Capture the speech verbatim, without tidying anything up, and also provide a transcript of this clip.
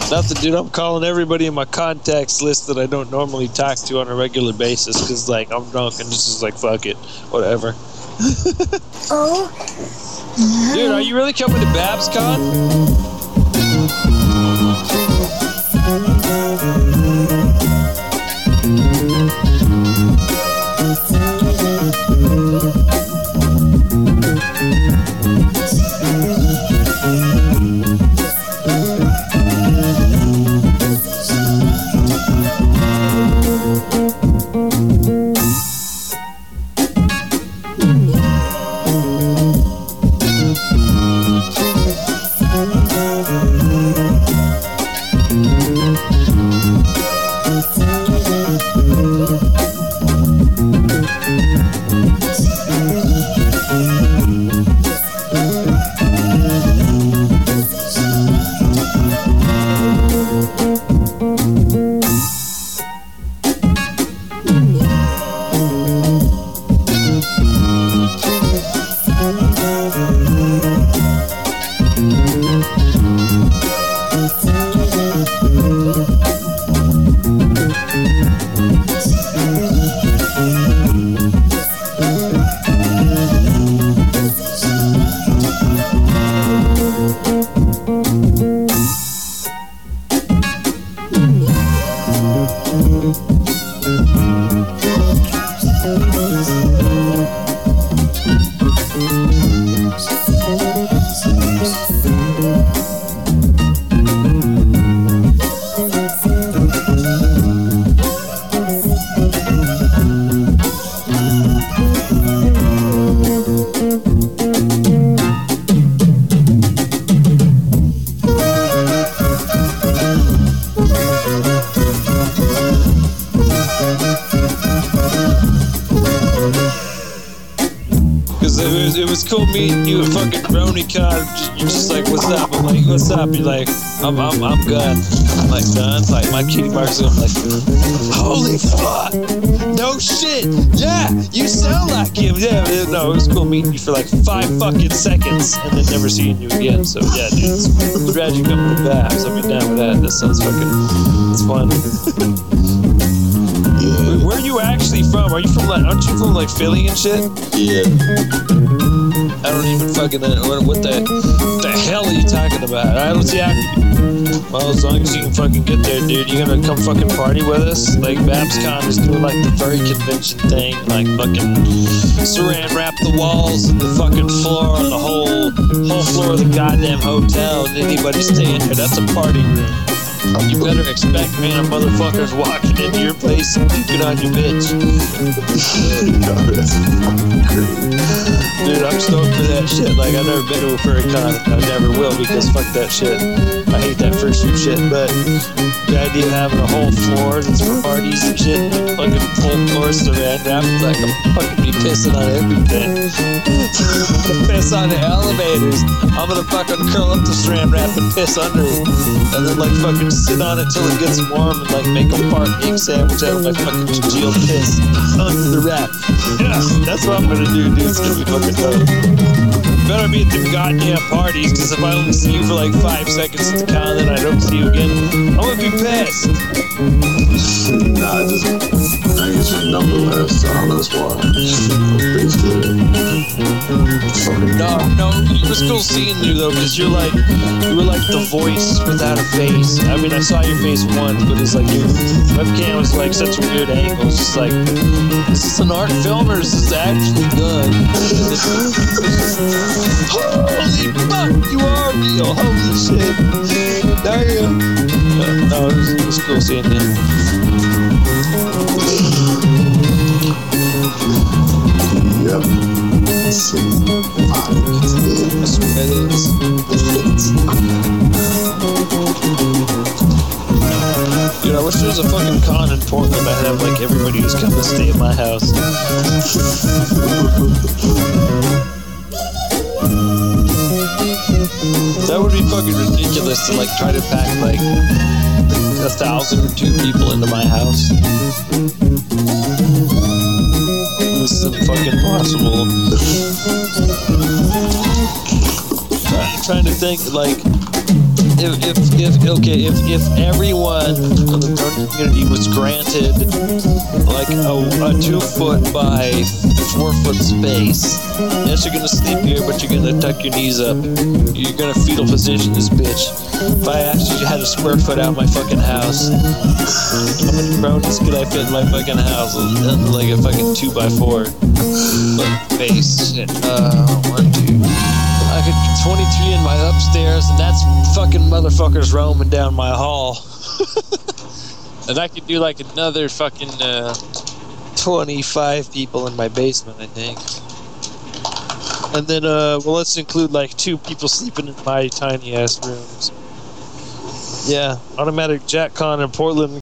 Nothing, dude. I'm calling everybody in my contacts list that I don't normally talk to on a regular basis because, like, I'm drunk and just is like, fuck it, whatever. Oh. No. Dude, are you really coming to BabsCon? Cool meeting you at fucking BronyCon. You're just like, what's up? I'm like, what's up? You're like, I'm I'm I'm good. I'm like, done. Like my cutie marks. I'm like, holy fuck! No shit. Yeah, you sound like him. Yeah, no, it was cool meeting you for like five fucking seconds and then never seeing you again. So yeah, dude, I'm glad you come to Babs. I'll be down with that. That sounds fucking, it's fun. Yeah. Where are you actually from? Are you from like, aren't you from like Philly and shit? Yeah. I don't even fucking know what, what the what the hell are you talking about? I don't see. I, well, as long as you can fucking get there, dude, you gonna come fucking party with us? Like BabsCon is doing like the furry convention thing, like fucking saran wrap the walls and the fucking floor on the whole whole floor of the goddamn hotel. And anybody staying there, that's a party room. You better expect man motherfuckers walking into your place and puking on your bitch. Dude, I'm stoked for that shit. Like, I've never been to a furry con. I never will because fuck that shit. I hate that fursuit shit. But the idea of having a whole floor that's for parties and shit, fucking full floor saran wrap, like I'm fucking be pissing on everything. Piss on the elevators. I'm gonna fucking curl up the saran wrap and piss under it. And then like fucking sit on it till it gets warm and like make a part egg sandwich out of my fucking congealed piss under the wrap. Yeah, that's what I'm gonna do, dude. It's gonna be fucking dope. Better be at the goddamn parties, because if I only see you for like five seconds at the con, then I don't see you again, I'm gonna be pissed. Nah, I just I get your number last time. That's why. No, no, it was cool seeing you though, because you're like, you were like the voice without a face. I mean, I saw your face once, but it's like your webcam was like such a weird angle. It's just like, is this an art film or is this actually good? Holy fuck, you are real. Holy shit. Damn. No, no, it was, it was cool seeing you. Yep. So, I swear it is. Dude, I wish there was a fucking con in Portland. I'd have like everybody who's come to stay at my house. That would be fucking ridiculous to like try to pack like a thousand or two people into my house. This is fucking possible. I'm trying to think like if, if, if okay, if, if everyone in the brony community was granted like a, a two foot by four foot space, yes, you're gonna sleep here, but you're gonna tuck your knees up. You're gonna fetal position this bitch. If I actually had a square foot out my fucking house, how many bronies could I fit in my fucking house? Like a fucking two by four. Like base. Shit. Uh, one, two. I could be twenty-three in my upstairs, and that's fucking motherfuckers roaming down my hall. And I could do like another fucking uh, twenty-five people in my basement, I think. And then, uh, well, let's include like two people sleeping in my tiny ass rooms. Yeah, automatic JackCon in Portland